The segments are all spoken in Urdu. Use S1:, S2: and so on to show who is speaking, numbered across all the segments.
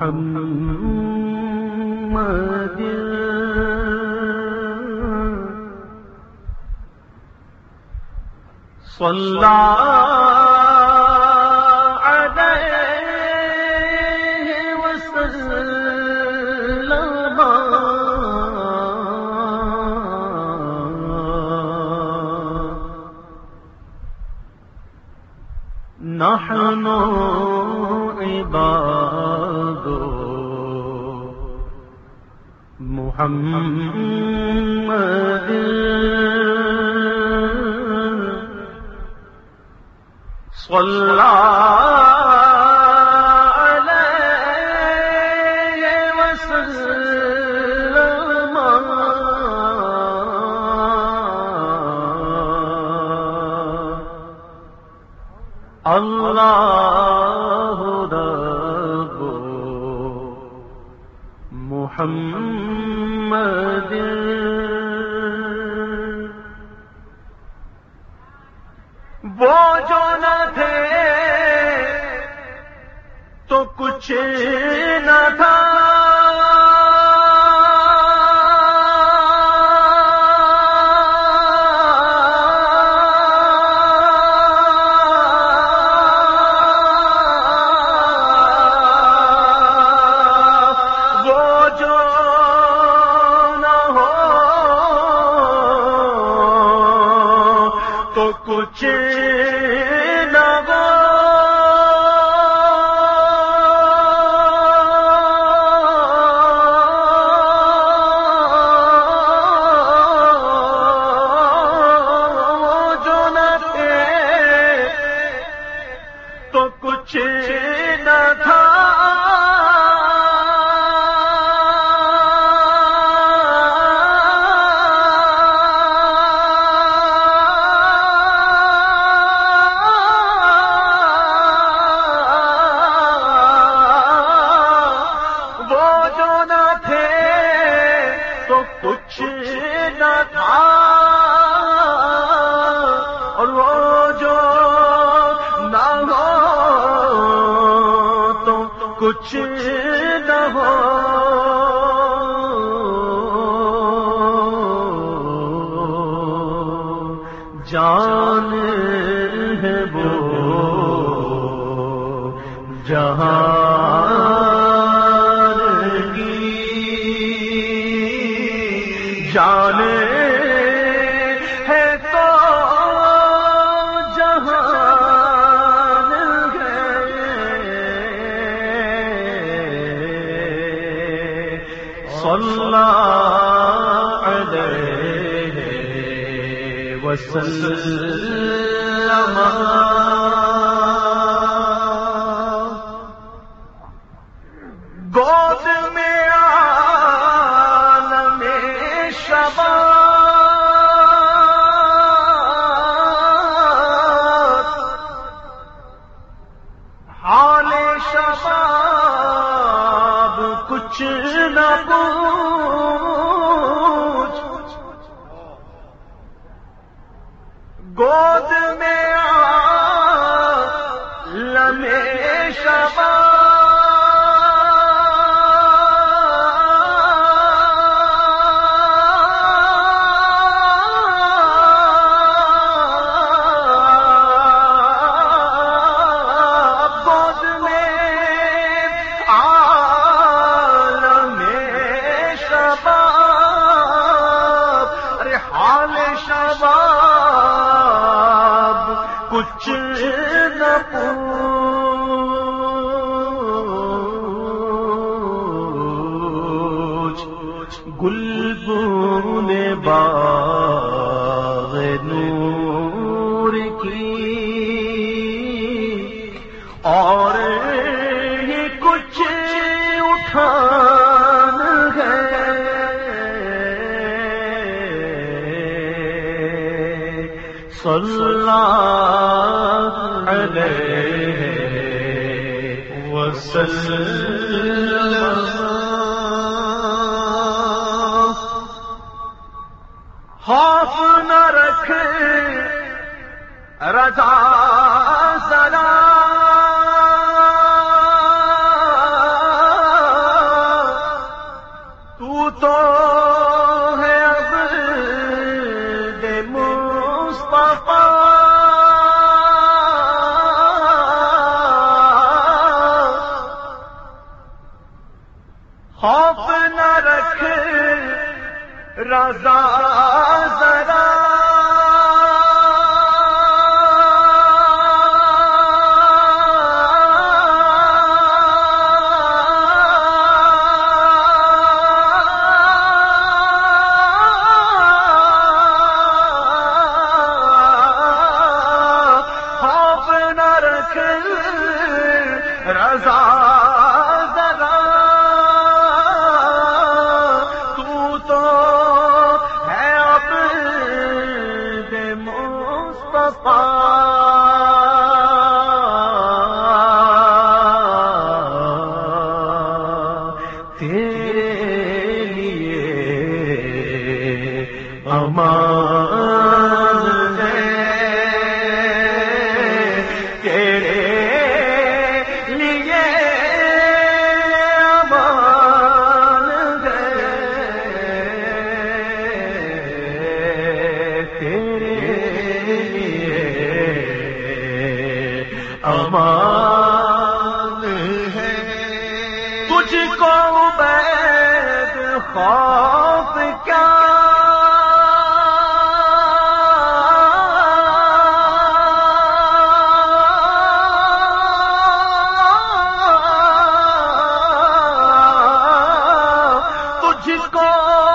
S1: محمد صلی علیہ وسلم نحن عباد محمد صلی علیہ وسلم اللہ رب محمد وہ جو نہ تھے تو کچھ نہ تھا، کچھ نہ ہو جو نہ تھے تو کچھ نہ تھا، کچھ نہ تھا، اور وہ جو نہ ہو تو کچھ نہ ہو، جان ہے وہ جہان کی، جان ہے تو جہان ہے، صلی علیہ وسلم گود میں عالم شباب، حال شباب کچھ نہ پوچھ، گود میں عالم شباب شباب کچھ نہ پوچھ، گلبن باغ نور کی اور یہ کچھ اٹھان ہے، صلی علیہ وسلم خوف نہ رکھ رضا سلام مصطفیٰ خوف نہ رکھ رضا ذرا خوف نہ رکھ رضا تیرے لیے امان ہے، تیرے لیے امان ہے، تیرے لیے امان ہے، تجھ کو عبید خوف کیا تجھ کو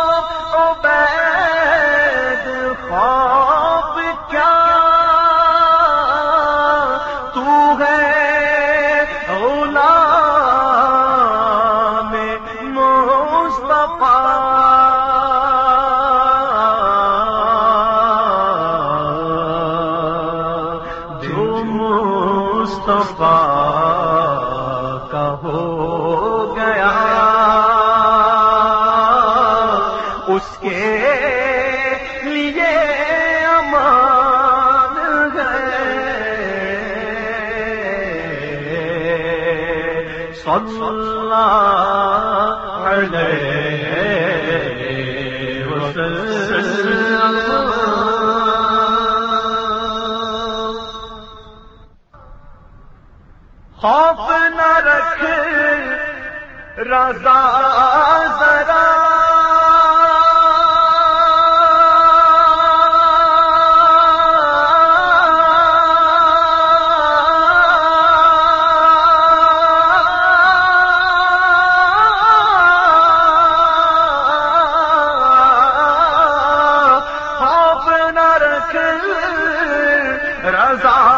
S1: عبید خوف کیا تو ہے غلام مصطفیٰ جو مصطفیٰ کا ہو گیا اس کے لیے امان ہے، صلی اللہ علیہ وسلم۔ خوف نہ رکھ رضا ذرا خوف نہ رکھ رضا